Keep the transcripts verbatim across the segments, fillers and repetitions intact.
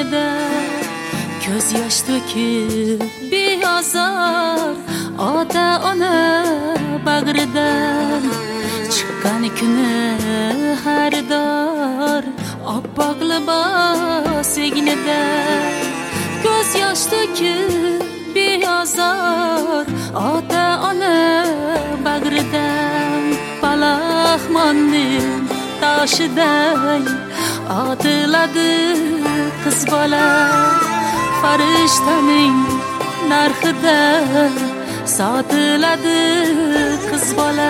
egnida ko'z yosh to'kib beozor ota ona bag'ridan chiqqan kuni xaridor oppoq libos egnida ko'z yosh to'kib beozor ota ona bag'ridan palaxmonning toshiday otiladi qiz bola farishtaning narxida sotiladi qiz bola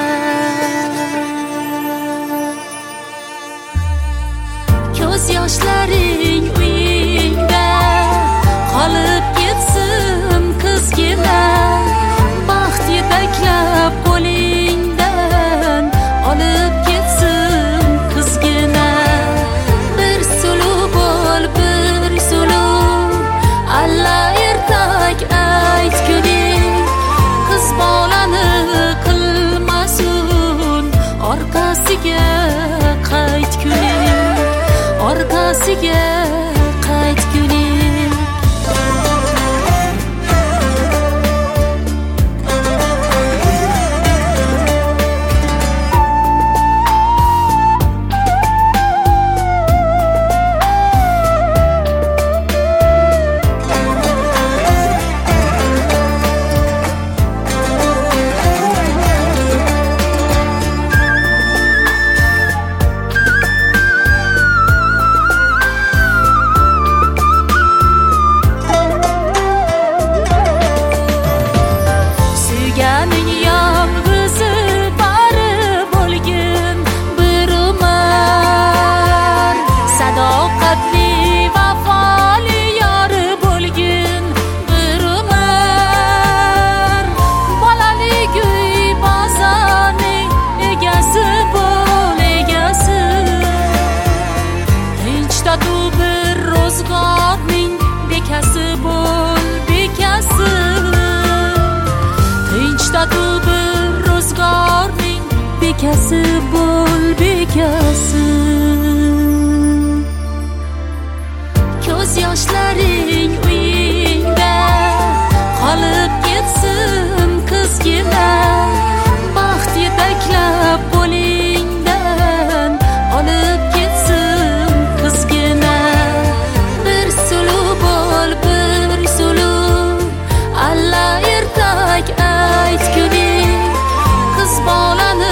ko'z yoshlaring uyingda qolib ketsin qizgina baxt yetaklab qo'lingdan olib ketsin qizgina bir suluv bo'l bir suluv alla ertak aytguling qiz bolani qilmasun orqasiga qaytguling orqasiga qaytguling bekasi bo'l bekasi ko'z yoshlaring uyingda qolib ketsin qizgina baxt yetaklab qo'lingdan olib ketsin qizgina bir suluv bo'l bir suluv alla ertak aytguling qiz bolani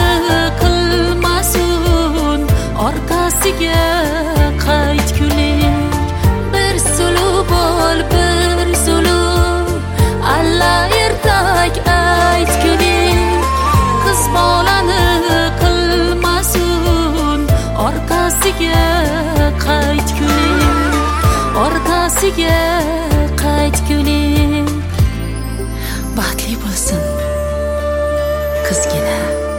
orqasiga qaytguling bir suluv bo'l bir suluv alla ertak aytguling qiz bolani qilmasun orqasiga qaytguling orqasiga qaytguling baxtli bo'lsin qizgina